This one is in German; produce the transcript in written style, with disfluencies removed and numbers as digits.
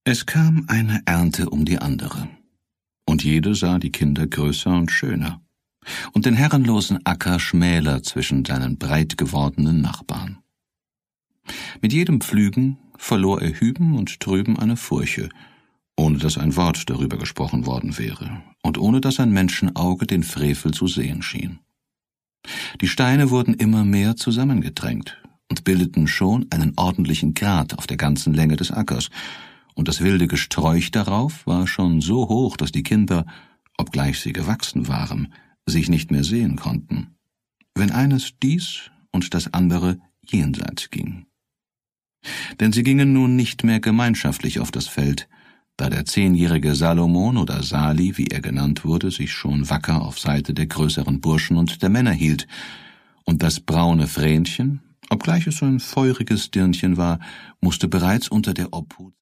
Es kam eine Ernte um die andere, und jede sah die Kinder größer und schöner, und den herrenlosen Acker schmäler zwischen seinen breit gewordenen Nachbarn. Mit jedem Pflügen verlor er hüben und drüben eine Furche, ohne dass ein Wort darüber gesprochen worden wäre, und ohne dass ein Menschenauge den Frevel zu sehen schien. Die Steine wurden immer mehr zusammengedrängt und bildeten schon einen ordentlichen Grat auf der ganzen Länge des Ackers, und das wilde Gesträuch darauf war schon so hoch, dass die Kinder, obgleich sie gewachsen waren, sich nicht mehr sehen konnten, wenn eines dies und das andere jenseits ging. Denn sie gingen nun nicht mehr gemeinschaftlich auf das Feld, da der 10-jährige Salomon oder Sali, wie er genannt wurde, sich schon wacker auf Seite der größeren Burschen und der Männer hielt, und das braune Vrenchen, obgleich es ein feuriges Dirnchen war, musste bereits unter der Obhut